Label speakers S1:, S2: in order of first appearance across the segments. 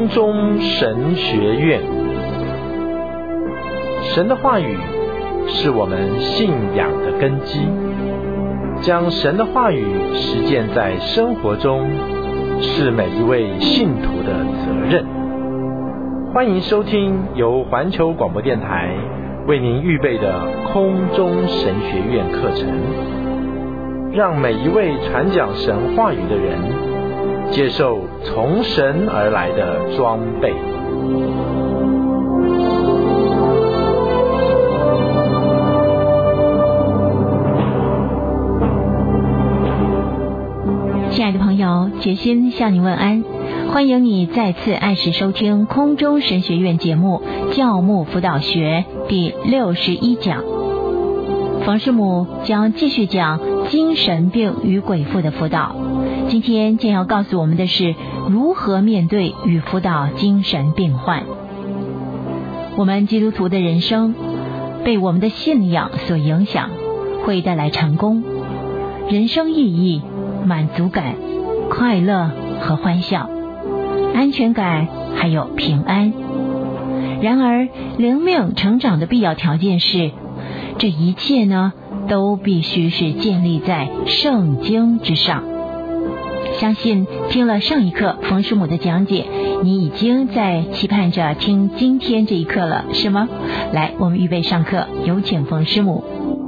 S1: 空中神学院。神的话语是我们信仰的根基，将神的话语实践在生活中，是每一位信徒的责任。欢迎收听由环球广播电台为您预备的空中神学院课程，让每一位传讲神话语的人接受从神而来的装备。
S2: 亲爱的朋友，决心向你问安，欢迎你再次按时收听空中神学院节目教牧辅导学第61讲。冯师母将继续讲精神病与鬼附的辅导，今天将要告诉我们的是如何面对与辅导精神病患。我们基督徒的人生被我们的信仰所影响，会带来成功、人生意义、满足感、快乐和欢笑、安全感还有平安。然而灵命成长的必要条件是，这一切呢都必须是建立在圣经之上。相信听了上一课冯师母的讲解，你已经在期盼着听今天这一课了，是吗？来，我们预备上课，有请冯师母。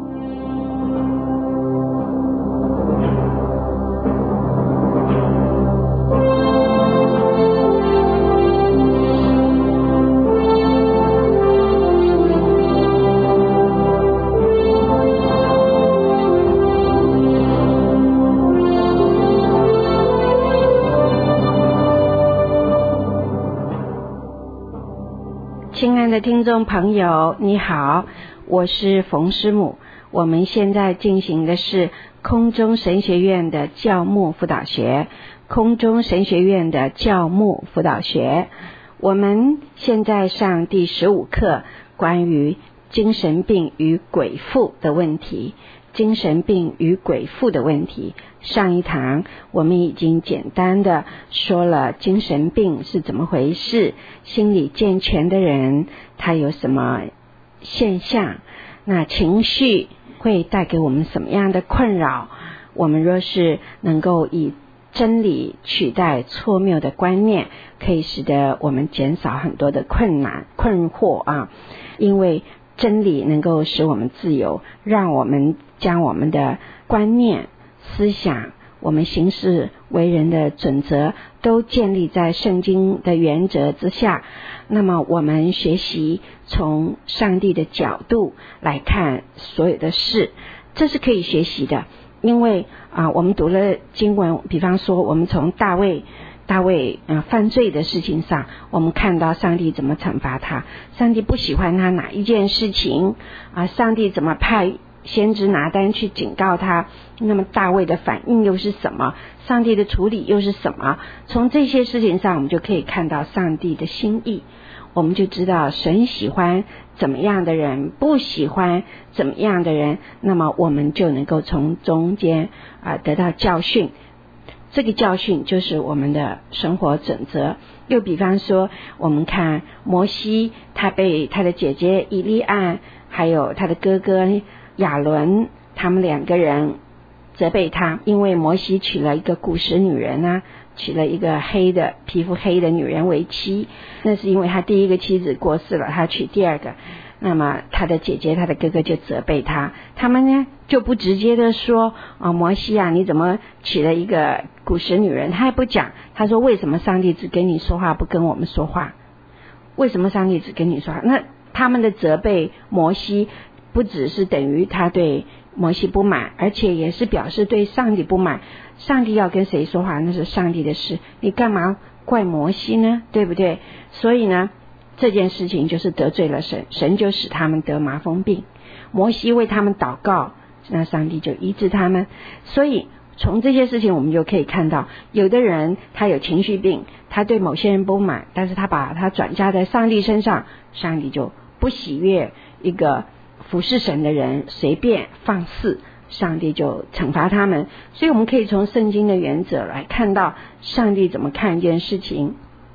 S3: 亲爱的听众朋友，你好，我是冯师母。我们现在进行的是空中神学院的教牧辅导学，空中神学院的教牧辅导学。我们现在上第15课，关于精神病与鬼附的问题。精神病与鬼附的问题，上一堂我们已经简单的说了精神病是怎么回事，心理健全的人他有什么现象，那情绪会带给我们什么样的困扰。我们若是能够以真理取代错谬的观念，可以使得我们减少很多的困惑啊，因为真理能够使我们自由，让我们将我们的观念、思想、我们行事为人的准则都建立在圣经的原则之下。那么我们学习从上帝的角度来看所有的事，这是可以学习的。因为我们读了经文，比方说我们从大卫犯罪的事情上，我们看到上帝怎么惩罚他，上帝不喜欢他哪一件事情上帝怎么派先知拿单去警告他，那么大卫的反应又是什么，上帝的处理又是什么。从这些事情上我们就可以看到上帝的心意，我们就知道神喜欢怎么样的人，不喜欢怎么样的人，那么我们就能够从中间得到教训。这个教训就是我们的生活准则。又比方说我们看摩西，他被他的姐姐以利安还有他的哥哥亚伦，他们2个人责备他，因为摩西娶了一个古时女人娶了一个皮肤黑的女人为妻，那是因为他第一个妻子过世了，他娶第2个。那么他的姐姐他的哥哥就责备他，他们呢就不直接的说摩西你怎么娶了一个古时女人，他也不讲，他说为什么上帝只跟你说话不跟我们说话，为什么上帝只跟你说话。那他们的责备摩西不只是等于他对摩西不满，而且也是表示对上帝不满。上帝要跟谁说话那是上帝的事，你干嘛怪摩西呢，对不对？所以呢这件事情就是得罪了神，神就使他们得麻风病。摩西为他们祷告，那上帝就医治他们。所以从这些事情我们就可以看到，有的人他有情绪病，他对某些人不满，但是他把他转嫁在上帝身上，上帝就不喜悦一个服侍神的人随便放肆，上帝就惩罚他们。所以我们可以从圣经的原则来看到上帝怎么看一件事情。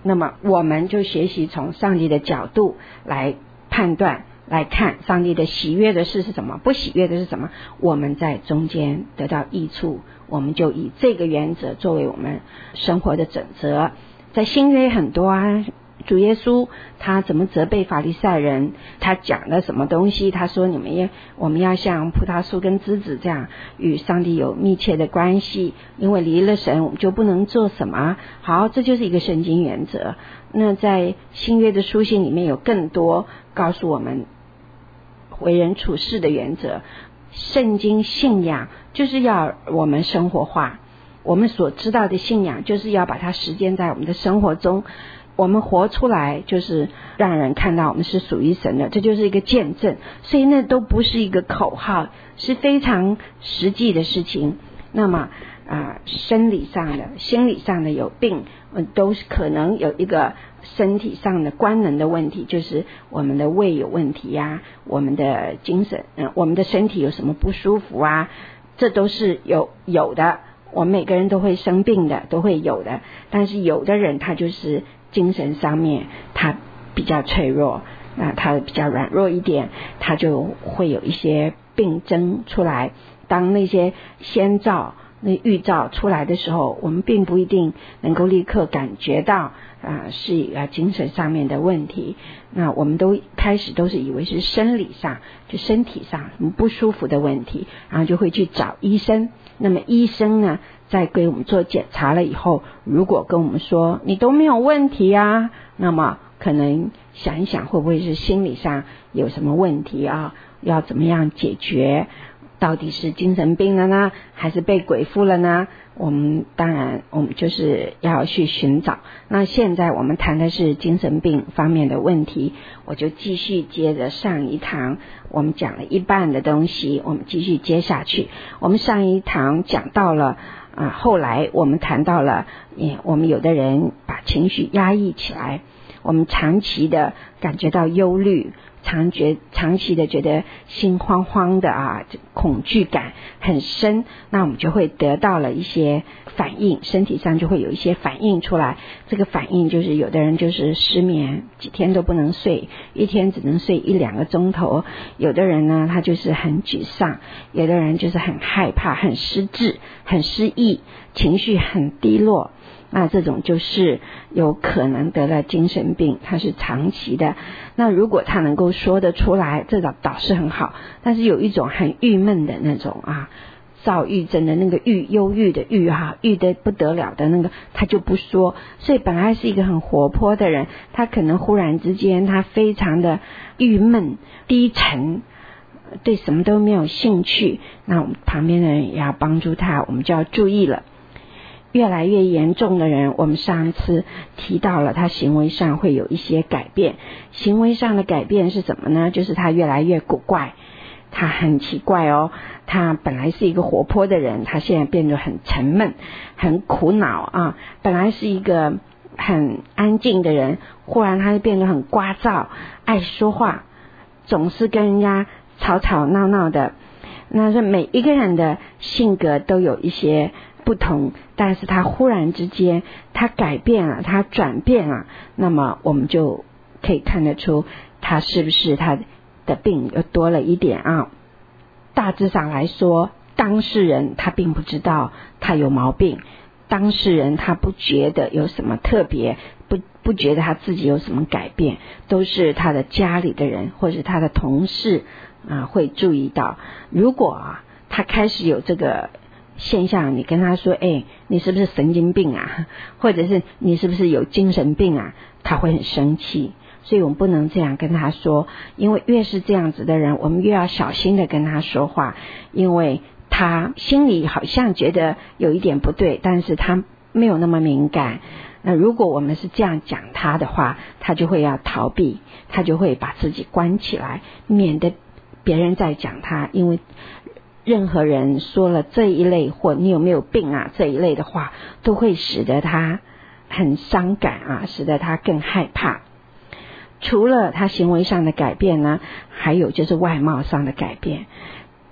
S3: 那么我们就学习从上帝的角度来判断来看上帝的喜悦的事是什么，不喜悦的是什么，我们在中间得到益处，我们就以这个原则作为我们生活的准则。在新约很多啊，主耶稣他怎么责备法利赛人，他讲了什么东西，他说我们要像葡萄树跟枝子这样与上帝有密切的关系，因为离了神我们就不能做什么。好，这就是一个圣经原则。那在新约的书信里面有更多告诉我们为人处事的原则。圣经信仰就是要我们生活化，我们所知道的信仰就是要把它实践在我们的生活中，我们活出来就是让人看到我们是属于神的，这就是一个见证。所以那都不是一个口号，是非常实际的事情。那么生理上的心理上的有病，都是可能有一个身体上的官能的问题，就是我们的胃有问题啊，我们的精神我们的身体有什么不舒服啊，这都是有的，我们每个人都会生病的，都会有的。但是有的人他就是精神上面他比较脆弱，他比较软弱一点，他就会有一些病症出来。当那些先兆那预兆出来的时候，我们并不一定能够立刻感觉到是精神上面的问题。那我们都开始都是以为是生理上，就身体上什么不舒服的问题，然后就会去找医生。那么医生呢，在给我们做检查了以后，如果跟我们说你都没有问题啊，那么可能想一想会不会是心理上有什么问题啊，要怎么样解决，到底是精神病了呢，还是被鬼附了呢？当然我们就是要去寻找。那现在我们谈的是精神病方面的问题，我就继续接着上一堂我们讲了一半的东西，我们继续接下去。我们上一堂讲到了后来我们谈到了我们有的人把情绪压抑起来，我们长期的感觉到忧虑，长期的觉得心慌慌的恐惧感很深，那我们就会得到了一些反应，身体上就会有一些反应出来。这个反应就是有的人就是失眠，几天都不能睡，一天只能睡1-2个钟头。有的人呢，他就是很沮丧，有的人就是很害怕，很失智，很失忆，情绪很低落。那这种就是有可能得了精神病，它是长期的。那如果他能够说得出来，这倒是很好。但是有一种很郁闷的那种躁郁症的那个忧郁的郁得不得了的那个，他就不说。所以本来是一个很活泼的人，他可能忽然之间他非常的郁闷低沉，对什么都没有兴趣。那我们旁边的人也要帮助他，我们就要注意了。越来越严重的人，我们上一次提到了他行为上会有一些改变。行为上的改变是什么呢？就是他越来越古怪，他很奇怪他本来是一个活泼的人，他现在变得很沉闷，很苦恼本来是一个很安静的人，忽然他就变得很聒噪，爱说话，总是跟人家吵吵闹闹的。那是每一个人的性格都有一些不同，但是他忽然之间他改变了，他转变了，那么我们就可以看得出他是不是他的病又多了一点大致上来说，当事人他并不知道他有毛病，当事人他不觉得有什么特别，不觉得他自己有什么改变，都是他的家里的人或者他的同事会注意到。如果他开始有这个现象，你跟他说你是不是神经病或者是你是不是有精神病他会很生气。所以我们不能这样跟他说，因为越是这样子的人，我们越要小心的跟他说话，因为他心里好像觉得有一点不对，但是他没有那么敏感。那如果我们是这样讲他的话，他就会要逃避，他就会把自己关起来，免得别人再讲他。因为任何人说了这一类或你有没有病这一类的话，都会使得他很伤感使得他更害怕。除了他行为上的改变呢，还有就是外貌上的改变。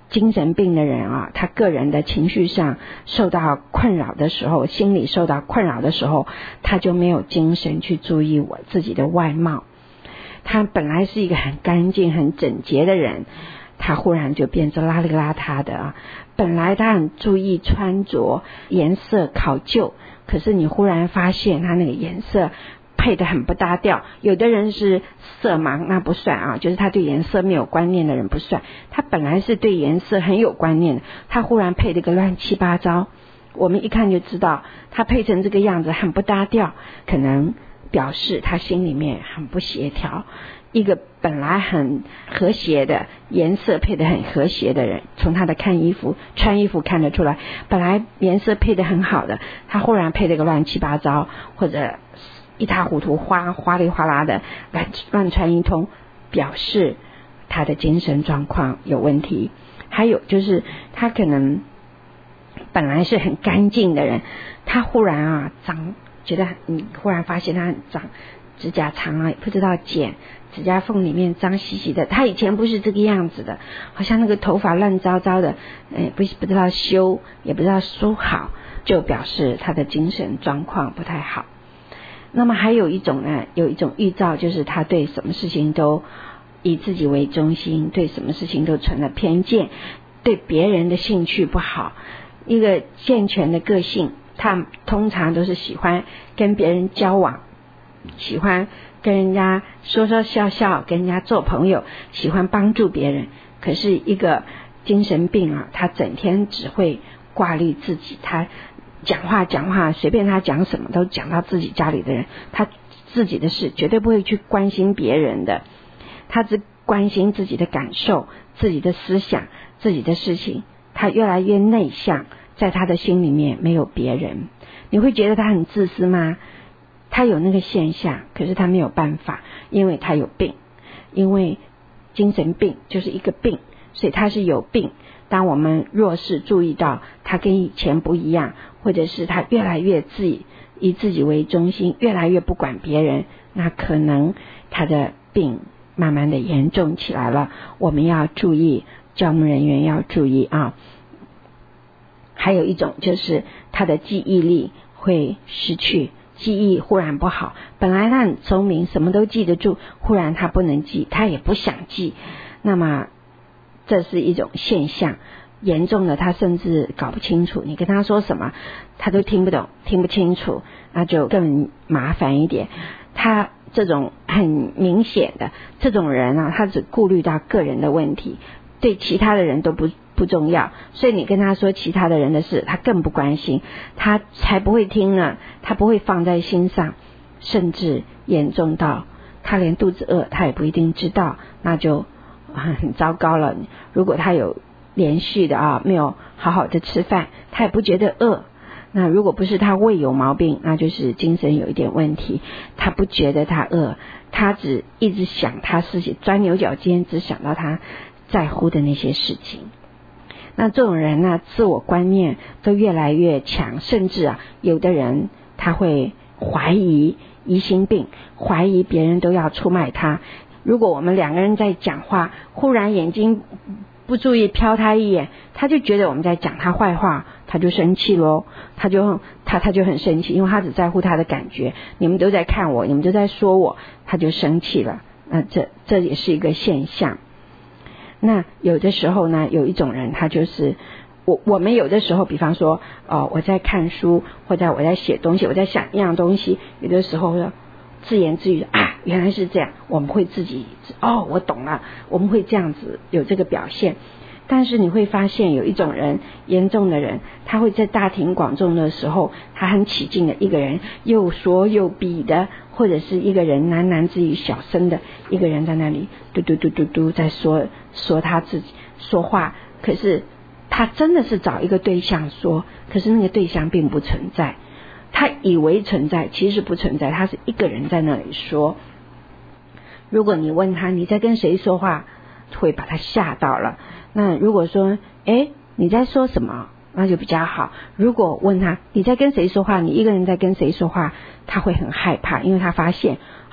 S3: 精神病的人啊，他个人的情绪上受到困扰的时候，心理受到困扰的时候，他就没有精神去注意我自己的外貌。他本来是一个很干净很整洁的人，他忽然就变成邋里邋遢的啊。本来他很注意穿着颜色考究，可是你忽然发现他那个颜色配得很不搭调。有的人是色盲，那不算啊，就是他对颜色没有观念的人不算。他本来是对颜色很有观念的，他忽然配了个乱七八糟，我们一看就知道他配成这个样子很不搭调，可能表示他心里面很不协调。一个本来很和谐的颜色配得很和谐的人，从他的穿衣服看得出来，本来颜色配得很好的，他忽然配了个乱七八糟，或者一塌糊涂哗里哗啦的乱穿一通，表示他的精神状况有问题。还有就是他可能本来是很干净的人，他忽然脏，觉得你忽然发现他很脏，指甲长也不知道剪，指甲缝里面脏兮兮的，他以前不是这个样子的，好像那个头发乱糟糟的，不知道修也不知道梳好，就表示他的精神状况不太好。那么还有一种呢，有一种预兆，就是他对什么事情都以自己为中心，对什么事情都存了偏见，对别人的兴趣不好。一个健全的个性，他通常都是喜欢跟别人交往，喜欢跟人家说说笑笑，跟人家做朋友，喜欢帮助别人。可是一个精神病他整天只会挂虑自己，他讲话随便他讲什么都讲到自己家里的人，他自己的事绝对不会去关心别人的，他只关心自己的感受，自己的思想，自己的事情。他越来越内向，在他的心里面没有别人。你会觉得他很自私吗？他有那个现象，可是他没有办法，因为他有病。因为精神病就是一个病，所以他是有病。当我们若是注意到他跟以前不一样，或者是他越来越以自己为中心，越来越不管别人，那可能他的病慢慢的严重起来了。我们要注意，教牧人员要注意啊。还有一种就是他的记忆力会失去，记忆忽然不好，本来他很聪明，什么都记得住，忽然他不能记，他也不想记。那么这是一种现象，严重的他甚至搞不清楚，你跟他说什么他都听不懂听不清楚，那就更麻烦一点。他这种很明显的这种人他只顾虑到个人的问题，对其他的人都不重要，所以你跟他说其他的人的事他更不关心，他才不会听呢，他不会放在心上，甚至严重到他连肚子饿他也不一定知道，那就很糟糕了。如果他有连续的没有好好的吃饭，他也不觉得饿，那如果不是他胃有毛病，那就是精神有一点问题，他不觉得他饿，他只一直想他自己钻牛角尖，只想到他在乎的那些事情。那这种人呢，自我观念都越来越强，甚至有的人他会怀疑，疑心病，怀疑别人都要出卖他。如果我们两个人在讲话，忽然眼睛不注意瞟他一眼，他就觉得我们在讲他坏话，他就生气咯，他就很生气，因为他只在乎他的感觉，你们都在看我，你们都在说我，他就生气了。那这也是一个现象。那有的时候呢，有一种人他就是我们有的时候比方说我在看书，或者我在写东西，我在想一样东西，有的时候自言自语原来是这样，我们会自己我懂了，我们会这样子有这个表现。但是你会发现有一种人，严重的人，他会在大庭广众的时候，他很起劲的一个人又说又比的，或者是一个人喃喃自语小声的，一个人在那里嘟嘟嘟嘟嘟在说他自己说话，可是他真的是找一个对象说，可是那个对象并不存在，他以为存在，其实不存在，他是一个人在那里说。如果你问他你在跟谁说话，会把他吓到了。那如果说你在说什么，那就比较好。如果问他你在跟谁说话，你一个人在跟谁说话，他会很害怕，因为他发现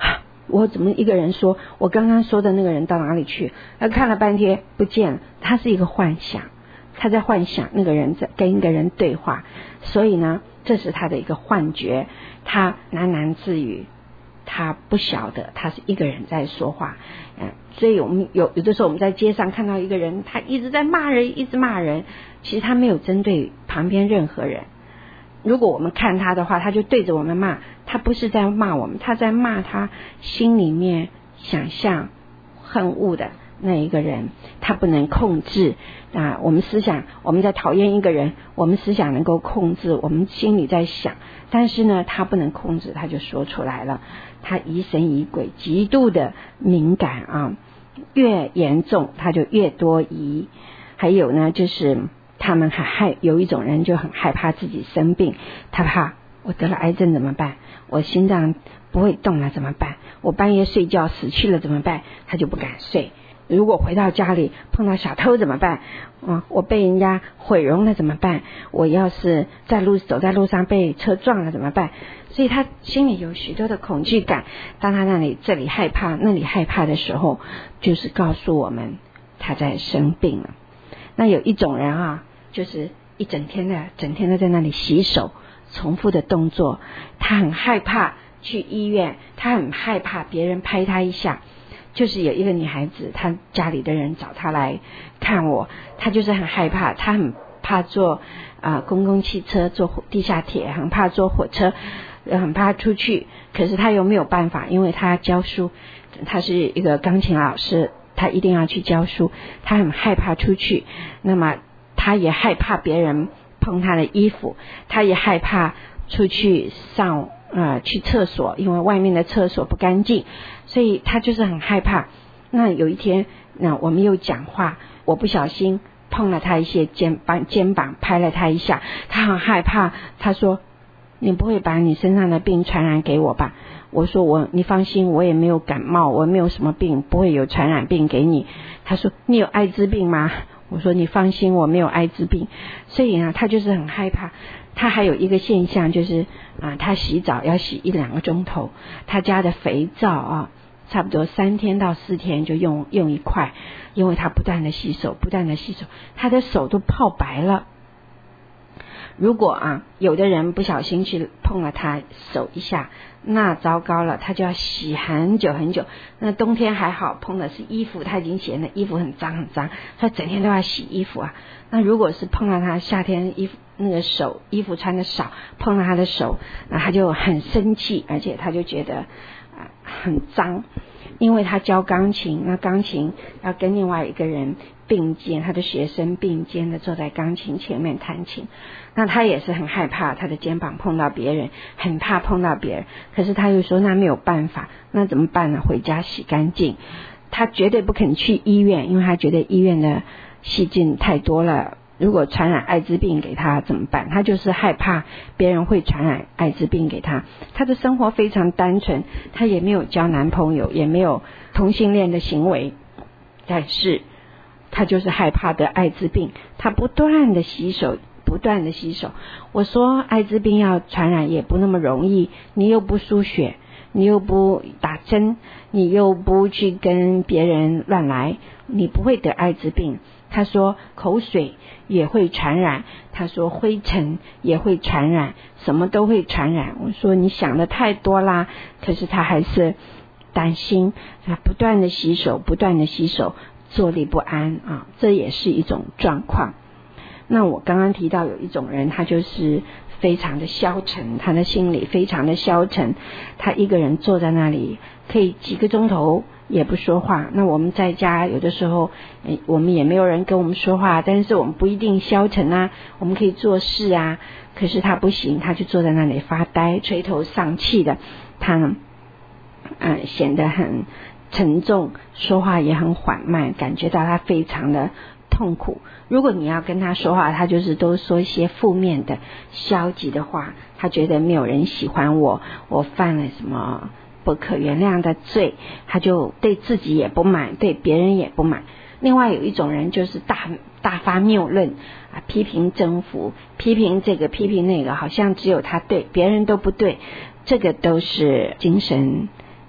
S3: 我怎么一个人说我刚刚说的那个人到哪里去？他看了半天不见了，他是一个幻想，他在幻想那个人在跟一个人对话，所以呢这是他的一个幻觉，他喃喃自语，他不晓得他是一个人在说话。所以我们有的时候我们在街上看到一个人，他一直在骂人，一直骂人，其实他没有针对旁边任何人。如果我们看他的话，他就对着我们骂，他不是在骂我们，他在骂他心里面想象恨恶的那一个人，他不能控制。我们思想，我们在讨厌一个人，我们思想能够控制，我们心里在想，但是呢他不能控制，他就说出来了。他疑神疑鬼，极度的敏感啊，越严重他就越多疑。还有呢就是他们有一种人就很害怕自己生病，他怕我得了癌症怎么办，我心脏不会动了怎么办，我半夜睡觉死去了怎么办，他就不敢睡。如果回到家里碰到小偷怎么办，我被人家毁容了怎么办，我要是走在路上被车撞了怎么办。所以他心里有许多的恐惧感，当他这里害怕那里害怕的时候，就是告诉我们他在生病了。那有一种人就是一整天的在那里洗手，重复的动作，他很害怕去医院，他很害怕别人拍他一下。就是有一个女孩子，她家里的人找她来看我，她就是很害怕，她很怕坐公共汽车，坐地下铁，很怕坐火车，很怕出去，可是她又没有办法，因为她教书，她是一个钢琴老师，她一定要去教书，她很害怕出去，那么她也害怕别人碰她的衣服，她也害怕出去去厕所，因为外面的厕所不干净，所以他就是很害怕。那有一天我们又讲话，我不小心碰了他一些肩膀拍了他一下，他很害怕，他说你不会把你身上的病传染给我吧？我说你放心，我也没有感冒，我没有什么病，不会有传染病给你。他说你有艾滋病吗？我说你放心，我没有艾滋病。所以呢他就是很害怕。他还有一个现象就是他洗澡要洗1-2个钟头，他家的肥皂差不多3天到4天就用一块，因为他不断的洗手，他的手都泡白了。如果有的人不小心去碰了他手一下，那糟糕了，他就要洗很久很久。那冬天还好，碰的是衣服，他已经嫌那衣服很脏很脏，他整天都要洗衣服那如果是碰到他夏天衣服穿的少，碰到他的手，那他就很生气，而且他就觉得很脏。因为他教钢琴，那钢琴要跟另外一个人并肩，他的学生并肩的坐在钢琴前面弹琴，那他也是很害怕他的肩膀碰到别人，很怕碰到别人，可是他又说那没有办法，那怎么办呢？回家洗干净。他绝对不肯去医院，因为他觉得医院的细菌太多了，如果传染艾滋病给他怎么办？他就是害怕别人会传染艾滋病给他。他的生活非常单纯，他也没有交男朋友，也没有同性恋的行为，但是他就是害怕得艾滋病，他不断的洗手。我说艾滋病要传染也不那么容易，你又不输血，你又不打针，你又不去跟别人乱来，你不会得艾滋病。他说口水也会传染，他说灰尘也会传染，什么都会传染。我说你想的太多啦，可是他还是担心，他不断的洗手，坐立不安这也是一种状况。那我刚刚提到有一种人，他就是非常的消沉，他的心里非常的消沉，他一个人坐在那里可以几个钟头也不说话。那我们在家有的时候我们也没有人跟我们说话，但是我们不一定消沉我们可以做事可是他不行，他就坐在那里发呆，垂头丧气的，他呢显得很沉重，说话也很缓慢，感觉到他非常的痛苦。如果你要跟他说话，他就是都说一些负面的消极的话，他觉得没有人喜欢我犯了什么不可原谅的罪，他就对自己也不满，对别人也不满。另外有一种人就是大发谬论批评征服，批评这个批评那个，好像只有他对，别人都不对，这个都是精神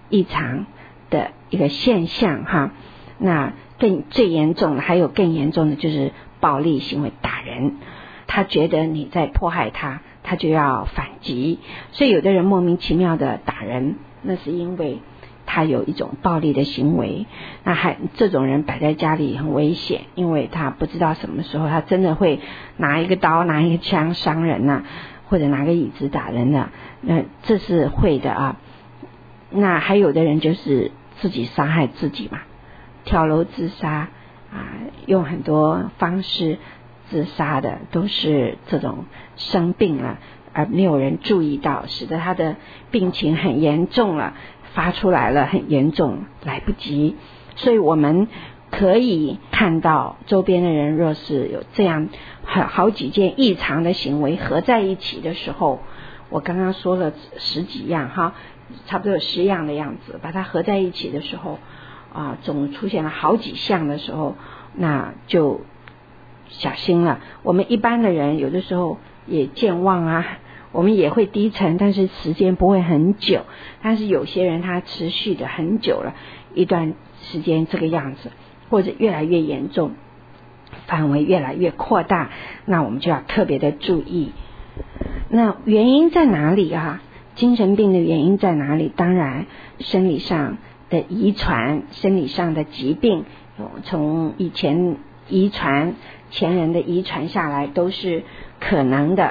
S3: 异常的一个现象哈。那最严重的，还有更严重的就是暴力行为，打人。他觉得你在迫害他，他就要反击，所以有的人莫名其妙的打人，那是因为他有一种暴力的行为。那这种人摆在家里很危险，因为他不知道什么时候他真的会拿一个刀拿一个枪伤人啊，或者拿个椅子打人啊，那这是会的啊。那还有的人就是自己杀害自己嘛，跳楼自杀啊，用很多方式自杀的，都是这种生病了而没有人注意到，使得他的病情很严重了，发出来了很严重，来不及。所以我们可以看到周边的人若是有这样好几件异常的行为合在一起的时候，我刚刚说了10几样哈，差不多有10样的样子，把它合在一起的时候总出现了好几项的时候，那就小心了。我们一般的人有的时候也健忘啊，我们也会低沉，但是时间不会很久。但是有些人他持续的很久了，一段时间这个样子，或者越来越严重，范围越来越扩大，那我们就要特别的注意。那原因在哪里啊？精神病的原因在哪里？当然生理上的遗传，生理上的疾病，从以前遗传前人的遗传下来都是可能的，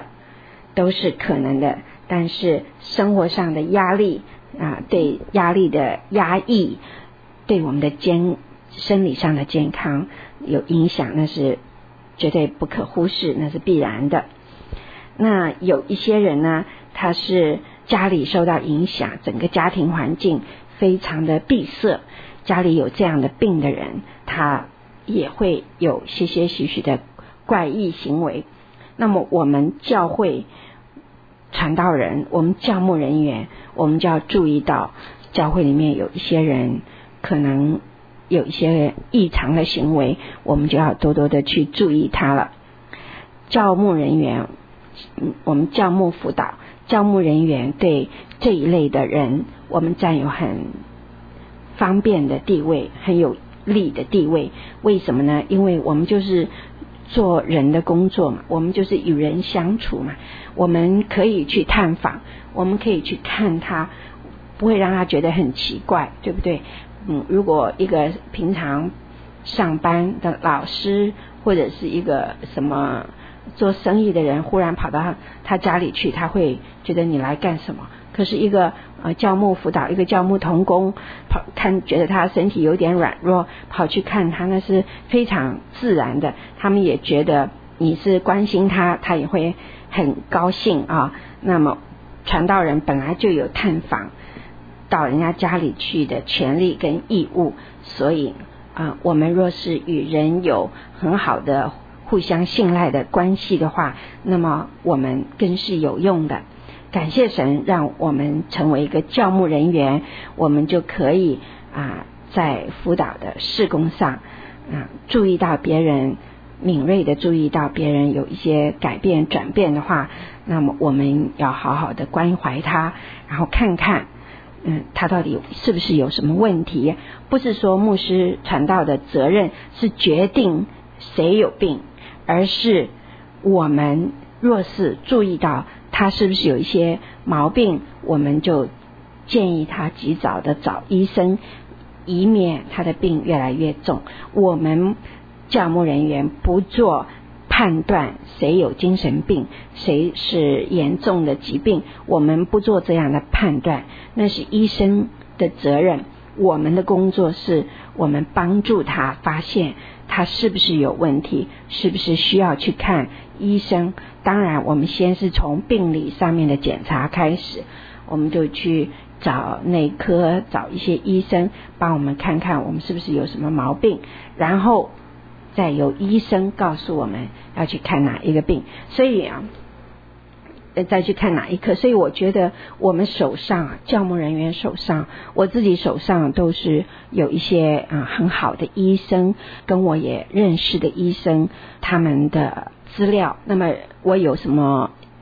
S3: 但是生活上的压力对压力的压抑对我们的生理上的健康有影响，那是绝对不可忽视，那是必然的。那有一些人呢，他是家里受到影响，整个家庭环境非常的闭塞，家里有这样的病的人，他也会有些许的怪异行为。那么我们教会传道人，我们教牧人员，我们就要注意到教会里面有一些人可能有一些异常的行为，我们就要多多的去注意他了。教牧人员，我们教牧辅导，教牧人员对这一类的人，我们占有很方便的地位，很有利的地位。为什么呢？因为我们就是做人的工作嘛，我们就是与人相处嘛，我们可以去探访，我们可以去看他，不会让他觉得很奇怪，对不对？如果一个平常上班的老师，或者是一个什么做生意的人，忽然跑到他家里去，他会觉得你来干什么？可是一个教牧辅导，一个教牧同工觉得他身体有点软弱，跑去看他，那是非常自然的，他们也觉得你是关心他，他也会很高兴啊。那么传道人本来就有探访到人家家里去的权利跟义务，所以我们若是与人有很好的互相信赖的关系的话，那么我们更是有用的。感谢神让我们成为一个教牧人员，我们就可以在辅导的事工上注意到别人，敏锐的注意到别人有一些改变转变的话，那么我们要好好的关怀他，然后看看他到底是不是有什么问题。不是说牧师传道的责任是决定谁有病，而是我们若是注意到他是不是有一些毛病，我们就建议他及早的找医生，以免他的病越来越重。我们教牧人员不做判断谁有精神病，谁是严重的疾病，我们不做这样的判断，那是医生的责任。我们的工作是我们帮助他发现他是不是有问题，是不是需要去看医生。当然我们先是从病理上面的检查开始，我们就去找内科，找一些医生帮我们看看我们是不是有什么毛病，然后再由医生告诉我们要去看哪一个病，所以再去看哪一科。所以我觉得我们手上，教牧人员手上，我自己手上都是有一些很好的医生，跟我也认识的医生，他们的资料。那么我有什么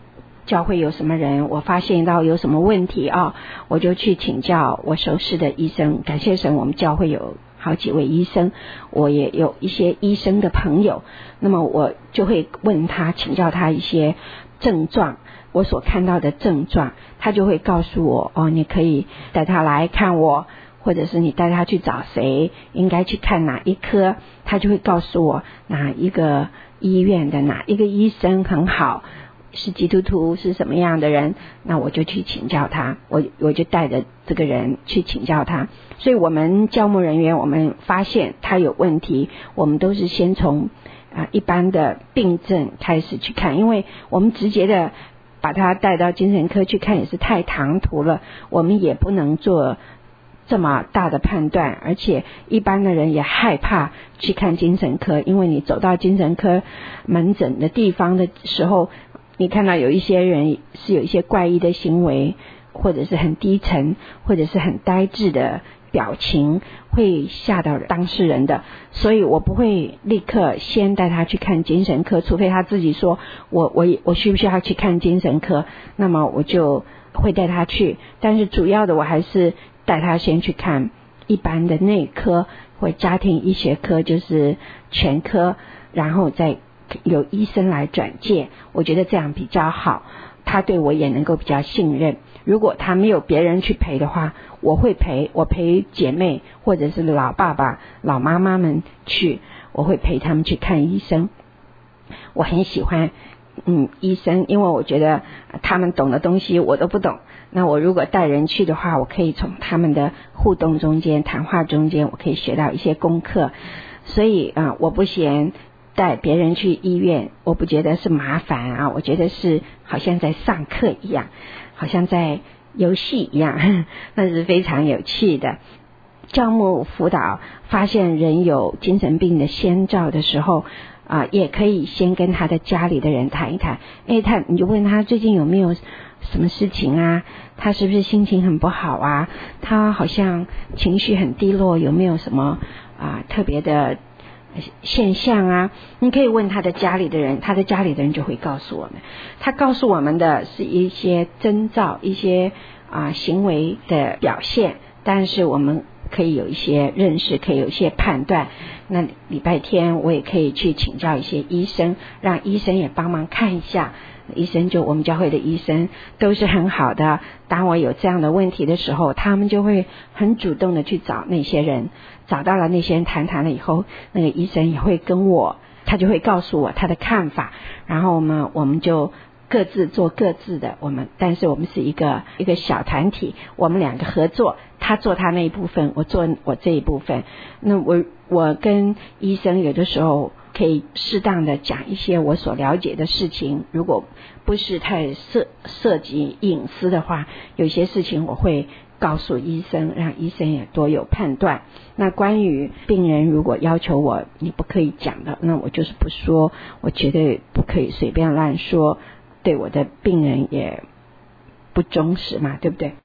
S3: 教会有什么人，我发现到有什么问题我就去请教我熟识的医生。感谢神，我们教会有好几位医生，我也有一些医生的朋友，那么我就会问他，请教他一些症状，我所看到的症状，他就会告诉我你可以带他来看我，或者是你带他去找谁，应该去看哪一科，他就会告诉我哪一个医院的哪一个医生很好，是基督徒，是什么样的人，那我就去请教他，我就带着这个人去请教他。所以我们教牧人员，我们发现他有问题，我们都是先从一般的病症开始去看，因为我们直接的把他带到精神科去看也是太唐突了，我们也不能做这么大的判断，而且一般的人也害怕去看精神科，因为你走到精神科门诊的地方的时候，你看到有一些人是有一些怪异的行为，或者是很低沉，或者是很呆滞的表情，会吓到当事人的。所以我不会立刻先带他去看精神科，除非他自己说我需不需要去看精神科，那么我就会带他去。但是主要的我还是带他先去看一般的内科或家庭医学科，就是全科，然后再由医生来转介，我觉得这样比较好，他对我也能够比较信任。如果他没有别人去陪的话，我会陪，我陪姐妹或者是老爸爸老妈妈们去，我会陪他们去看医生。我很喜欢医生，因为我觉得他们懂的东西我都不懂，那我如果带人去的话，我可以从他们的互动中间谈话中间我可以学到一些功课。所以我不嫌带别人去医院，我不觉得是麻烦我觉得是好像在上课一样，好像在游戏一样，那是非常有趣的。教牧辅导发现人有精神病的先兆的时候也可以先跟他的家里的人谈一谈，你就问他最近有没有什么事情他是不是心情很不好他好像情绪很低落，有没有什么特别的现象你可以问他的家里的人，他的家里的人就会告诉我们，他告诉我们的是一些征兆，一些行为的表现，但是我们可以有一些认识，可以有一些判断。那礼拜天我也可以去请教一些医生，让医生也帮忙看一下，医生就我们教会的医生都是很好的，当我有这样的问题的时候，他们就会很主动的去找那些人，找到了那些人谈了以后，那个医生也会跟我，他就会告诉我他的看法，然后我们就各自做各自的，但是我们是一个小团体，我们两个合作，他做他那一部分，我做我这一部分。那我跟医生有的时候可以适当的讲一些我所了解的事情，如果不是太涉及隐私的话，有些事情我会告诉医生，让医生也多有判断。那关于病人如果要求我你不可以讲的，那我就是不说，我绝对不可以随便乱说，对我的病人也不忠实嘛，对不对？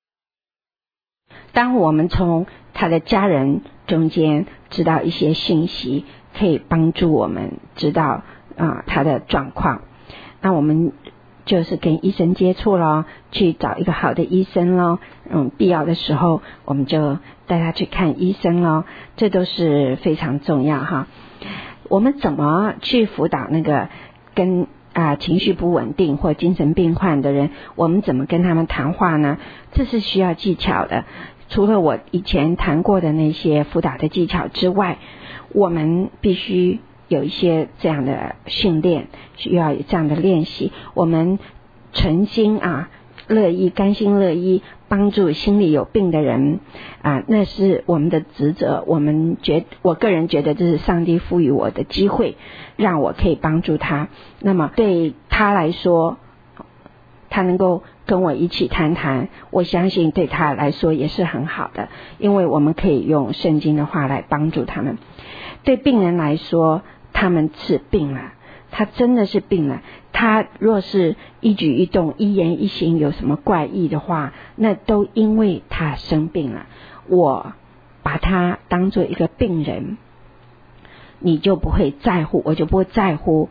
S3: 当我们从他的家人中间知道一些信息，可以帮助我们知道他的状况，那我们就是跟医生接触咯，去找一个好的医生咯，必要的时候我们就带他去看医生咯，这都是非常重要我们怎么去辅导那个跟情绪不稳定或精神病患的人，我们怎么跟他们谈话呢？这是需要技巧的。除了我以前谈过的那些辅导的技巧之外，我们必须有一些这样的训练，需要有这样的练习。我们诚心乐意甘心乐意帮助心里有病的人那是我们的职责。我个人觉得这是上帝赋予我的机会，让我可以帮助他。那么对他来说，他能够跟我一起谈谈，我相信对他来说也是很好的，因为我们可以用圣经的话来帮助他们。对病人来说，他们是病了，他真的是病了，他若是一举一动一言一行有什么怪异的话，那都因为他生病了。我把他当作一个病人，你就不会在乎，我就不会在乎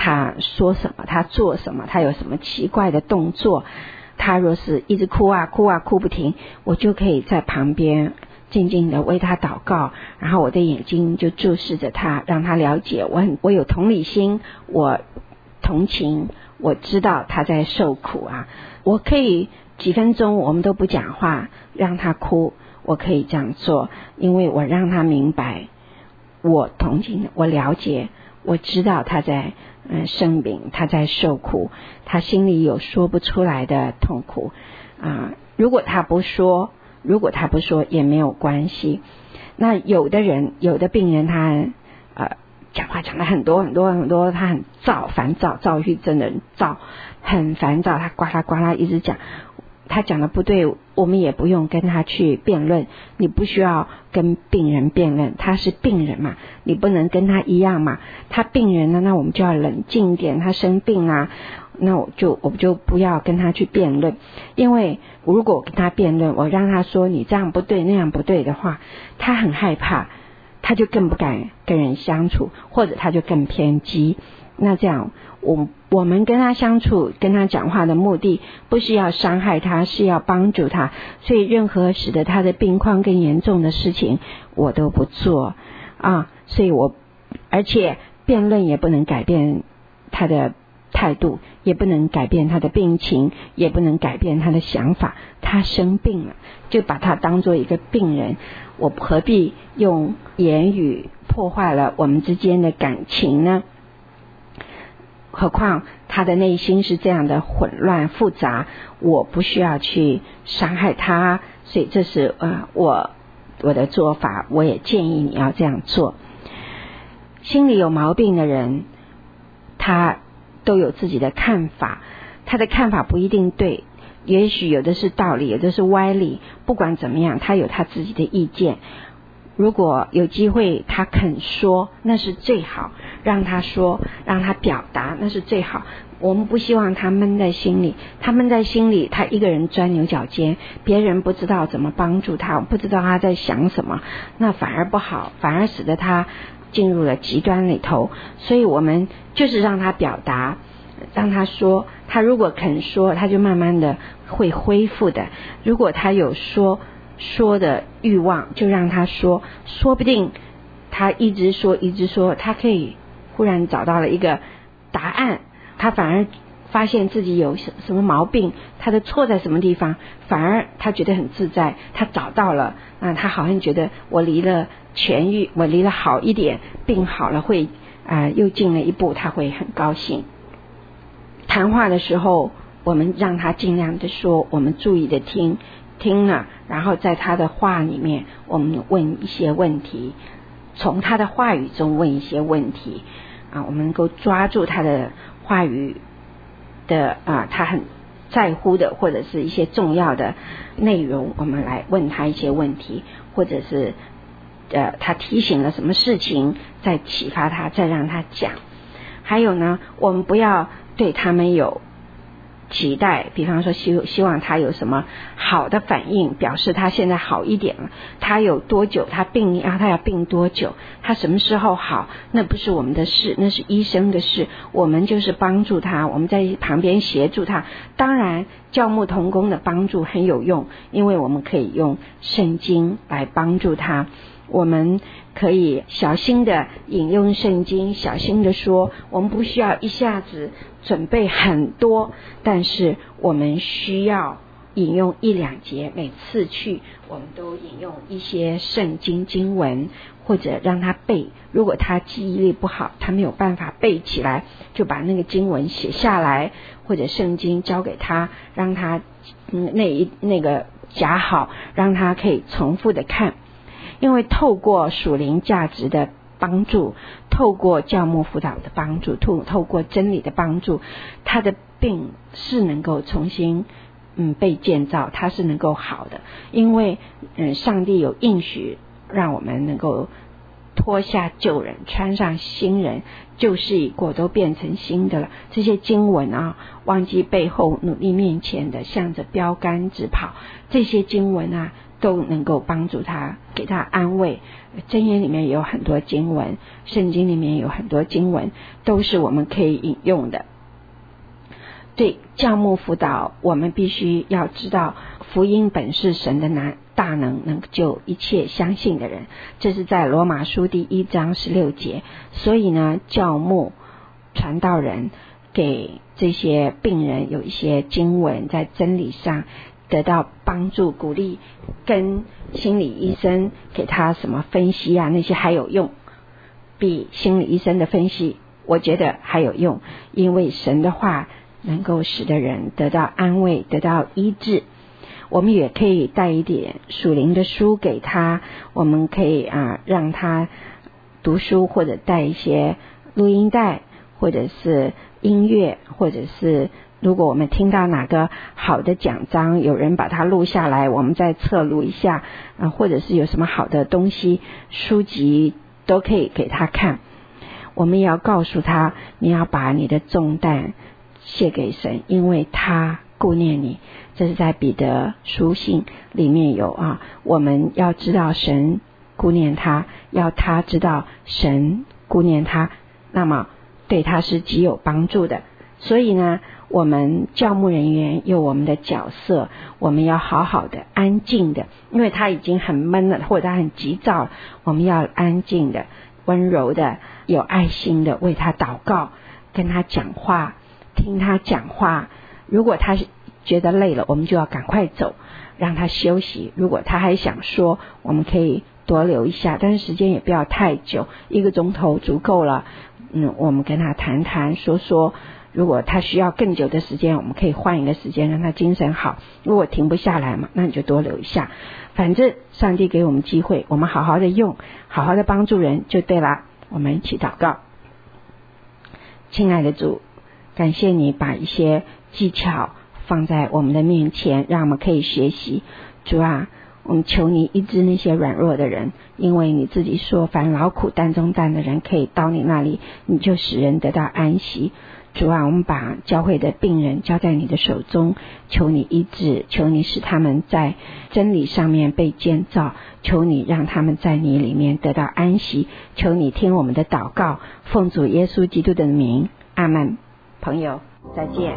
S3: 他说什么，他做什么，他有什么奇怪的动作。他若是一直哭啊哭啊哭不停，我就可以在旁边静静的为他祷告，然后我的眼睛就注视着他，让他了解我有同理心，我同情，我知道他在受苦啊。我可以几分钟我们都不讲话，让他哭，我可以这样做，因为我让他明白，我同情，我了解，我知道他在生病，他在受苦，他心里有说不出来的痛苦如果他不说也没有关系。那有的病人他讲话讲了很多很多很多，他很烦躁郁症的人很烦躁，他呱啦呱啦一直讲，他讲的不对，我们也不用跟他去辩论，你不需要跟病人辩论，他是病人嘛，你不能跟他一样嘛，他病人呢，那我们就要冷静一点，他生病啊，那我们就不要跟他去辩论，因为如果我跟他辩论，我让他说你这样不对那样不对的话，他很害怕，他就更不敢跟人相处，或者他就更偏激。那这样我们跟他相处跟他讲话的目的不是要伤害他，是要帮助他，所以任何使得他的病况更严重的事情我都不做所以而且辩论也不能改变他的态度，也不能改变他的病情，也不能改变他的想法，他生病了就把他当作一个病人，我何必用言语破坏了我们之间的感情呢？何况他的内心是这样的混乱复杂，我不需要去伤害他，所以这是我的做法，我也建议你要这样做。心里有毛病的人，他都有自己的看法，他的看法不一定对，也许有的是道理，有的是歪理，不管怎么样，他有他自己的意见。如果有机会他肯说，那是最好，让他说，让他表达，那是最好。我们不希望他闷在心里，他一个人钻牛角尖，别人不知道怎么帮助他，不知道他在想什么，那反而不好，反而使得他进入了极端里头。所以我们就是让他表达，让他说，他如果肯说，他就慢慢的会恢复的。如果他有说的欲望，就让他说，说不定他一直说，他可以忽然找到了一个答案，他反而发现自己有什么毛病，他的错在什么地方，反而他觉得很自在，他找到了他好像觉得我离了痊愈，我离了好一点，病好了会又进了一步，他会很高兴。谈话的时候，我们让他尽量的说，我们注意的听了，然后在他的话里面我们问一些问题，从他的话语中问一些问题我们能够抓住他的话语的他很在乎的或者是一些重要的内容，我们来问他一些问题，或者是他提醒了什么事情，再启发他，再让他讲。还有呢，我们不要对他们有期待，比方说希望他有什么好的反应，表示他现在好一点了，他有多久他要病多久，他什么时候好，那不是我们的事，那是医生的事，我们就是帮助他，我们在旁边协助他。当然教牧同工的帮助很有用，因为我们可以用圣经来帮助他，我们可以小心的引用圣经，小心的说，我们不需要一下子准备很多，但是我们需要引用1-2节，每次去我们都引用一些圣经经文，或者让他背，如果他记忆力不好，他没有办法背起来，就把那个经文写下来，或者圣经交给他，让他那个夹好，让他可以重复的看。因为透过属灵价值的帮助，透过教牧辅导的帮助，透过真理的帮助，他的病是能够重新被建造，他是能够好的。因为上帝有应许让我们能够脱下旧人，穿上新人，旧事已过，都变成新的了。这些经文忘记背后，努力面前的，向着标杆直跑，这些经文都能够帮助他，给他安慰。箴言里面也有很多经文，圣经里面有很多经文，都是我们可以引用的。对教牧辅导，我们必须要知道，福音本是神的大能，能救一切相信的人，这是在罗马书第1章16节。所以呢，教牧传道人给这些病人有一些经文，在真理上得到帮助鼓励，跟心理医生给他什么分析啊，那些还有用，比心理医生的分析我觉得还有用，因为神的话能够使得人得到安慰，得到医治。我们也可以带一点属灵的书给他，我们可以让他读书，或者带一些录音带，或者是音乐，或者是如果我们听到哪个好的讲章，有人把它录下来，我们再侧录一下，或者是有什么好的东西书籍都可以给他看。我们也要告诉他，你要把你的重担卸给神，因为他顾念你。这是在彼得书信里面有我们要知道神顾念他，要他知道神顾念他，那么对他是极有帮助的。所以呢，我们教牧人员有我们的角色，我们要好好的安静的，因为他已经很闷了，或者他很急躁，我们要安静的温柔的有爱心的为他祷告，跟他讲话，听他讲话。如果他觉得累了，我们就要赶快走，让他休息。如果他还想说，我们可以多留一下，但是时间也不要太久，1个钟头足够了。我们跟他谈谈说说，如果他需要更久的时间，我们可以换一个时间让他精神好。如果停不下来嘛，那你就多留一下。反正上帝给我们机会，我们好好的用，好好的帮助人就对了。我们一起祷告。亲爱的主，感谢你把一些技巧放在我们的面前，让我们可以学习。主啊，我们求你医治那些软弱的人，因为你自己说，凡劳苦担重担的人可以到你那里，你就使人得到安息。主啊，我们把教会的病人交在你的手中，求你医治，求你使他们在真理上面被建造，求你让他们在你里面得到安息，求你听我们的祷告，奉主耶稣基督的名，阿们。朋友，再见。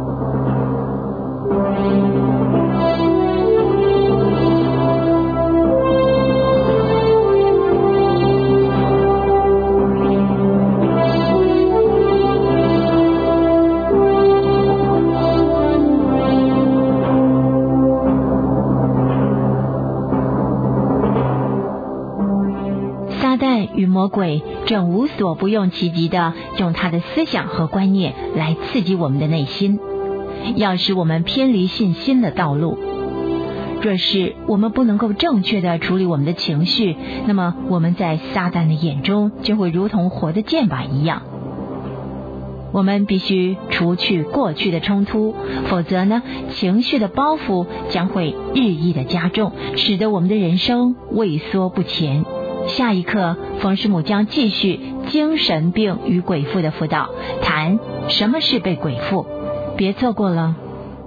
S2: 撒旦与魔鬼正无所不用其极的用他的思想和观念来刺激我们的内心，要使我们偏离信心的道路。若是我们不能够正确的处理我们的情绪，那么我们在撒旦的眼中就会如同活的箭靶一样。我们必须除去过去的冲突，否则呢，情绪的包袱将会日益的加重，使得我们的人生畏缩不前。下一课，冯师母将继续精神病与鬼附的辅导，谈什么是被鬼附，别错过了。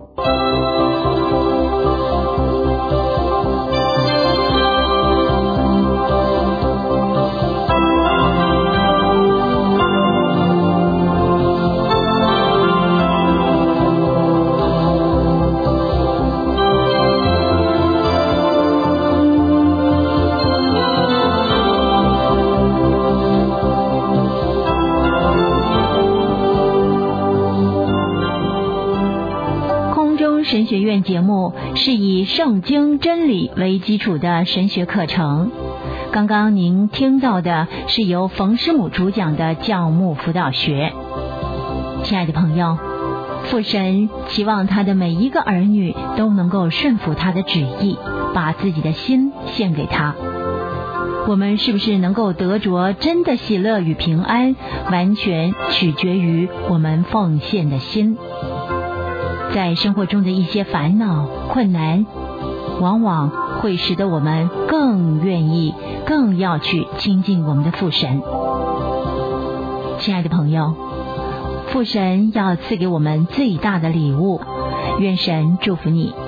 S2: 神学院节目是以圣经真理为基础的神学课程。刚刚您听到的是由冯师母主讲的教牧辅导学。亲爱的朋友，父神期望他的每一个儿女都能够顺服他的旨意，把自己的心献给他。我们是不是能够得着真的喜乐与平安，完全取决于我们奉献的心。在生活中的一些烦恼、困难，往往会使得我们更愿意、更要去亲近我们的父神。亲爱的朋友，父神要赐给我们最大的礼物，愿神祝福你。